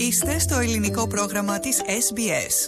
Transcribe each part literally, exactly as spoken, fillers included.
Είστε στο ελληνικό πρόγραμμα της Ες Μπι Ες.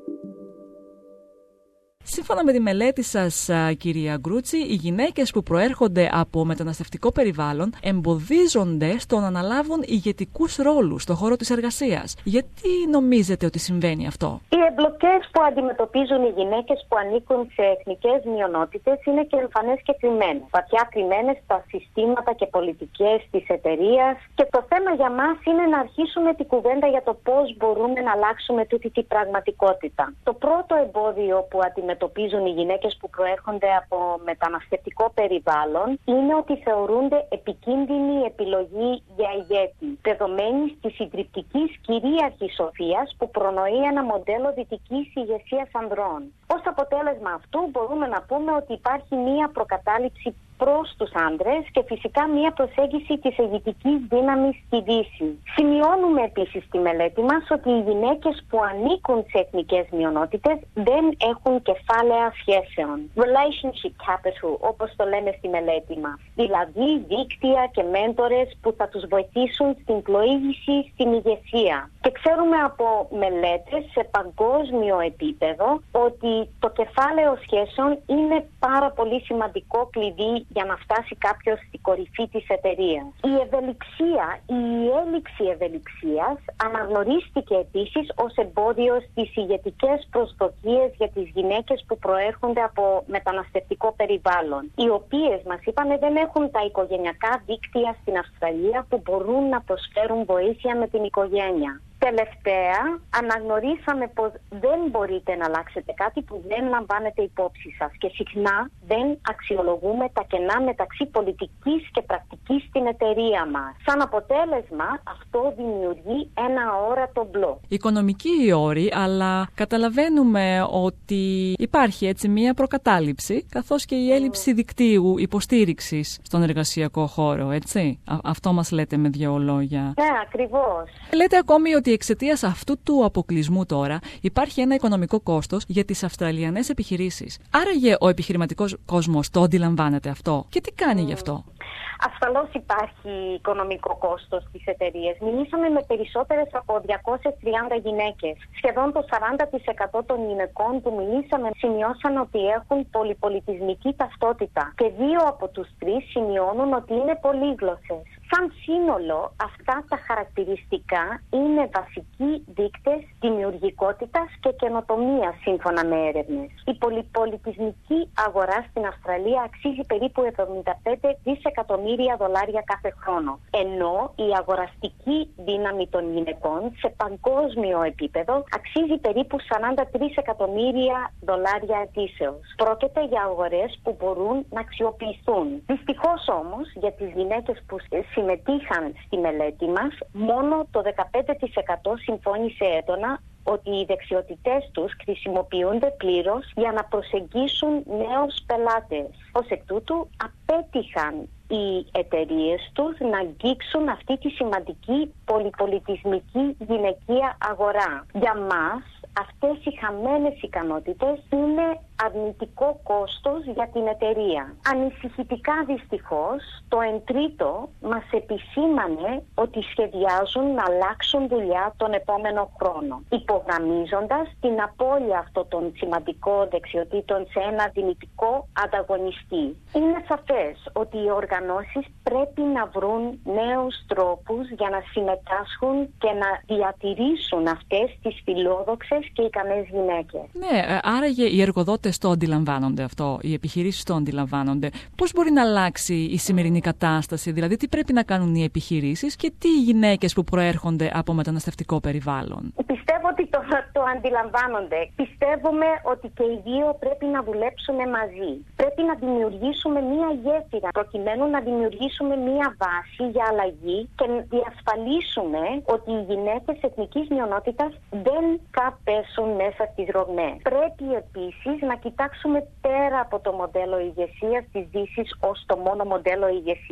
Σύμφωνα με τη μελέτη σας, κυρία Γκρούτσι, οι γυναίκες που προέρχονται από μεταναστευτικό περιβάλλον εμποδίζονται στο να αναλάβουν ηγετικούς ρόλους στον χώρο της εργασίας. Γιατί νομίζετε ότι συμβαίνει αυτό? Οι εμπλοκές που αντιμετωπίζουν οι γυναίκες που ανήκουν σε εθνικές μειονότητες είναι και εμφανές και κρυμμένες. Βαθιά κρυμμένες στα συστήματα και πολιτικές της εταιρείας. Και το θέμα για μας είναι να αρχίσουμε την κουβέντα για το πώς μπορούμε να αλλάξουμε τούτη την πραγματικότητα. Το πρώτο εμπόδιο που αντιμετωπίζουν αντιμετωπίζουν οι γυναίκες που προέρχονται από μεταναστευτικό περιβάλλον είναι ότι θεωρούνται επικίνδυνη επιλογή για ηγέτη, δεδομένης της συντριπτικής κυρίαρχης σοφίας που προνοεί ένα μοντέλο δυτικής ηγεσίας ανδρών. Ως αποτέλεσμα αυτού μπορούμε να πούμε ότι υπάρχει μία προκατάληψη προς τους άντρες και φυσικά μία προσέγγιση της ηγετικής δύναμης στη Δύση. Σημειώνουμε επίσης στη μελέτη μας ότι οι γυναίκες που ανήκουν σε εθνικές μειονότητες δεν έχουν κεφάλαια σχέσεων. Relationship capital, όπως το λέμε στη μελέτη μας. Δηλαδή δίκτυα και μέντορες που θα τους βοηθήσουν στην πλοήγηση στην ηγεσία. Και ξέρουμε από μελέτες σε παγκόσμιο επίπεδο ότι το κεφάλαιο σχέσεων είναι πάρα πολύ σημαντικό κλειδί για να φτάσει κάποιος στην κορυφή της εταιρείας. Η ευελιξία, η έλλειψη ευελιξίας αναγνωρίστηκε επίσης ως εμπόδιο στις ηγετικές προσδοκίες για τις γυναίκες που προέρχονται από μεταναστευτικό περιβάλλον, οι οποίες μας είπανε δεν έχουν τα οικογενειακά δίκτυα στην Αυστραλία που μπορούν να προσφέρουν βοήθεια με την οικογένεια. Τελευταία, αναγνωρίσαμε πως δεν μπορείτε να αλλάξετε κάτι που δεν λαμβάνετε υπόψη σας και συχνά δεν αξιολογούμε τα κενά μεταξύ πολιτικής και πρακτικής στην εταιρεία μας. Σαν αποτέλεσμα, αυτό δημιουργεί ένα αόρατο μπλοκ. Οικονομικοί οι όροι, αλλά καταλαβαίνουμε ότι υπάρχει έτσι μία προκατάληψη, καθώς και η έλλειψη δικτύου υποστήριξης στον εργασιακό χώρο, έτσι. Α- αυτό μας λέτε με δύο λόγια. Ναι, ακριβώς. Λέτε ακόμη ότι εξαιτίας αυτού του αποκλεισμού τώρα υπάρχει ένα οικονομικό κόστος για τις Αυστραλιανές επιχειρήσεις. Άραγε ο επιχειρηματικός κόσμος το αντιλαμβάνεται αυτό και τι κάνει mm. γι' αυτό? Ασφαλώς υπάρχει οικονομικό κόστος στις εταιρείες. Μιλήσαμε με περισσότερες από διακόσιες τριάντα γυναίκες. Σχεδόν το σαράντα τοις εκατό των γυναικών που μιλήσαμε σημειώσαν ότι έχουν πολυπολιτισμική ταυτότητα και δύο από τους τρεις σημειώνουν ότι είναι πολύγλωσσες. Σαν σύνολο, αυτά τα χαρακτηριστικά είναι βασικοί δείκτες δημιουργικότητας και καινοτομίας σύμφωνα με έρευνες. Η πολυπολιτισμική αγορά στην Αυστραλία αξίζει περίπου εβδομήντα πέντε δισεκατομμύρια δολάρια κάθε χρόνο, ενώ η αγοραστική δύναμη των γυναικών σε παγκόσμιο επίπεδο αξίζει περίπου σαράντα τρία εκατομμύρια δολάρια ετήσεως. Πρόκειται για αγορές που μπορούν να αξιοποιηθούν. Δυστυχώς όμως, για τις γυναίκες που συμμετείχαν στη μελέτη μας, μόνο το δεκαπέντε τοις εκατό συμφώνησε έντονα ότι οι δεξιότητές τους χρησιμοποιούνται πλήρως για να προσεγγίσουν νέους πελάτες. Ως εκ τούτου, απέτυχαν οι εταιρείες τους να αγγίξουν αυτή τη σημαντική πολυπολιτισμική γυναικεία αγορά. Για μας, αυτές οι χαμένες ικανότητες είναι αρνητικό κόστος για την εταιρεία. Ανησυχητικά δυστυχώς, το εν τρίτο μας επισήμανε ότι σχεδιάζουν να αλλάξουν δουλειά τον επόμενο χρόνο, υπογραμμίζοντας την απώλεια αυτών των σημαντικών δεξιοτήτων σε ένα δυνητικό ανταγωνιστή. Είναι σαφές ότι οι οργανώσεις πρέπει να βρουν νέους τρόπους για να συμμετάσχουν και να διατηρήσουν αυτές τις φιλόδοξες και ικανές γυναίκες. Ναι, άραγε οι εργοδότες το αντιλαμβάνονται αυτό, οι επιχειρήσεις το αντιλαμβάνονται. Πώς μπορεί να αλλάξει η σημερινή κατάσταση, δηλαδή τι πρέπει να κάνουν οι επιχειρήσεις και τι οι γυναίκες που προέρχονται από μεταναστευτικό περιβάλλον? Πιστεύω ότι το, το αντιλαμβάνονται. Πιστεύουμε ότι και οι δύο πρέπει να δουλέψουμε μαζί. Πρέπει να δημιουργήσουμε μία γέφυρα προκειμένου να δημιουργήσουμε μία βάση για αλλαγή και να διασφαλίσουμε ότι οι γυναίκες εθνικής μειονότητας δεν καπέσουν μέσα στις ρογμές. Πρέπει επίσης να κοιτάξουμε πέρα από το μοντέλο ηγεσίας της Δύσης ως το μόνο μοντέλο ηγεσίας.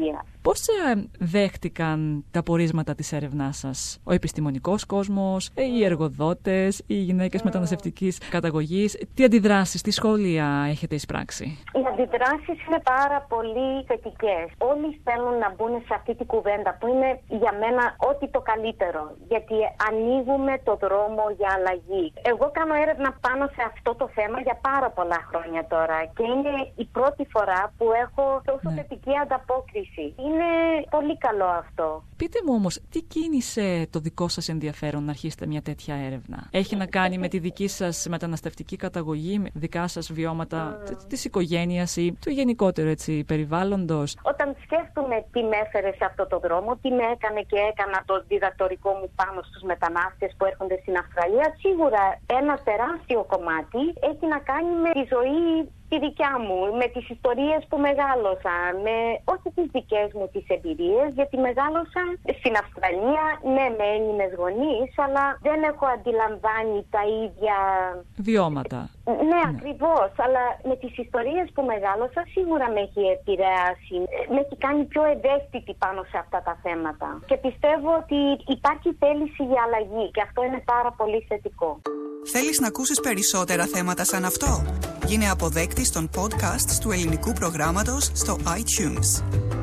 Πώς δέχτηκαν τα πορίσματα της έρευνάς σας ο επιστημονικός κόσμος, οι εργοδότες, οι γυναίκες μεταναστευτικής καταγωγής? Τι αντιδράσεις, τι σχόλια έχετε εισπράξει? Οι αντιδράσεις είναι πάρα πολύ θετικές. Όλοι θέλουν να μπουν σε αυτή την κουβέντα που είναι για μένα ό,τι το καλύτερο. Γιατί ανοίγουμε το δρόμο για αλλαγή. Εγώ κάνω έρευνα πάνω σε αυτό το θέμα για πάρα πολλά χρόνια τώρα και είναι η πρώτη φορά που έχω τόσο ναι. θετική ανταπόκριση. Είναι πολύ καλό αυτό. Πείτε μου όμως, τι κίνησε το δικό σας ενδιαφέρον να αρχίσετε μια τέτοια έρευνα? Έχει να κάνει με τη δική σας μεταναστευτική καταγωγή, με δικά σας βιώματα mm. της οικογένειας ή του γενικότερου έτσι, περιβάλλοντος? Όταν σκέφτομαι τι με έφερε σε αυτό το δρόμο, τι με έκανε και έκανα το διδακτορικό μου πάνω στους μετανάστες που έρχονται στην Αυστραλία, σίγουρα ένα τεράστιο κομμάτι έχει να κάνει με τη ζωή τη δικιά μου, με τις ιστορίες που μεγάλωσα, με όχι τις δικές μου τις εμπειρίες, γιατί μεγάλωσα στην Αυστραλία, ναι, με Έλληνες γονείς, αλλά δεν έχω αντιλαμβάνει τα ίδια βιώματα. Ναι, ναι, ακριβώς, αλλά με τις ιστορίες που μεγάλωσα σίγουρα με έχει επηρεάσει, με έχει κάνει πιο ευαίσθητη πάνω σε αυτά τα θέματα. Και πιστεύω ότι υπάρχει θέληση για αλλαγή και αυτό είναι πάρα πολύ θετικό. Θέλεις να ακούσεις περισσότερα θέματα σαν αυτό? Γίνε αποδέκτης των podcasts του ελληνικού προγράμματος στο iTunes.